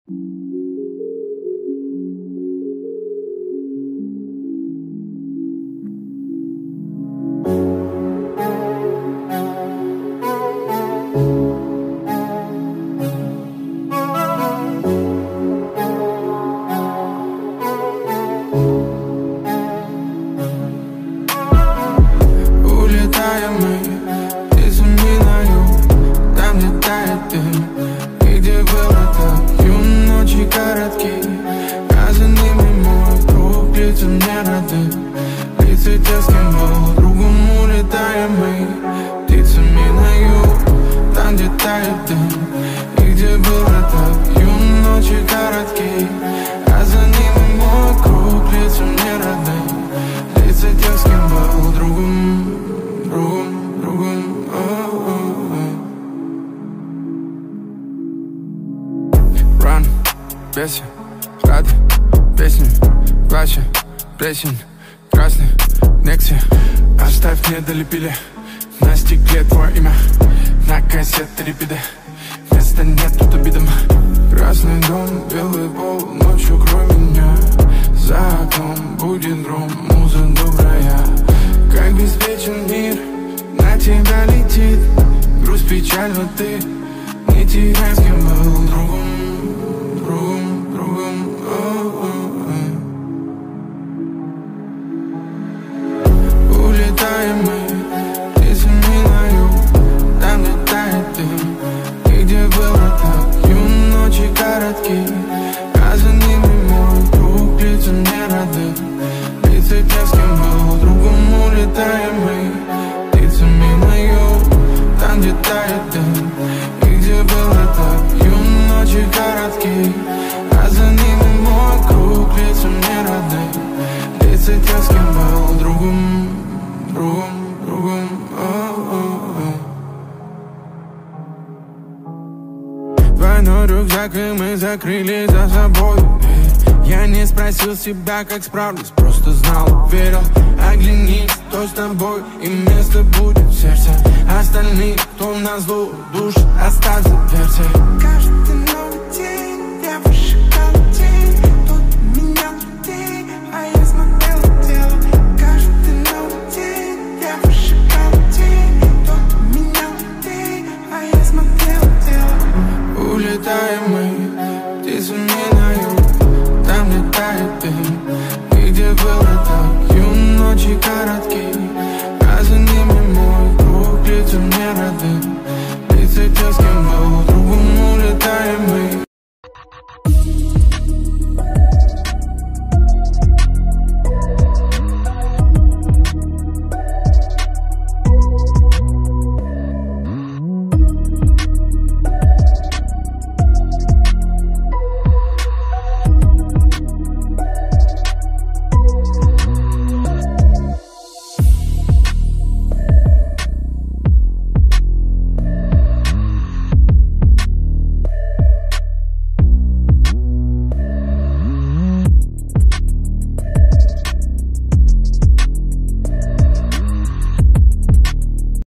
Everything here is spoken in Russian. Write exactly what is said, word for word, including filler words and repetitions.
Беси, рады, песни, плача, плесень, красный, Некси. Оставь, мне долепили на стекле твое имя, на кассеты репиды, места нет тут обидам. Красный дом, белый пол, ночью крой меня, за окном будет гром, муза добрая. Как беспечен мир, на тебя летит грусть, печаль, но ты не теряй, с кем был другом. Другом, другом, о-о-о. Улетаем мы птицами на юг, там, где тает дым, и где было так юн, ночи короткие, а за ними мой круг, лица мне рады, лица тех, с кем был другом. Улетаем мы птицами на юг, там, где тает дым, и где было так юн, ночи короткие, а за ними мой круг, лица мне родные, лица тех, с кем был другом, другом, другом, о-о-о. Двойной рюкзак, и мы закрыли за собой. Я не спросил себя, как справлюсь, просто знал, верил. Оглянись, кто с тобой, и место будет в сердце. Остальные, кто назло душ, оставь за дверцей. Каждый новый день я вышагал тень, тут менял людей, а я смотрел в тело. Каждый новый день я вышагал тень, тут менял людей, а я смотрел в тело. Улетаем мы птицами на юг, там, где тает дым, и где было так юн, ночи короткие,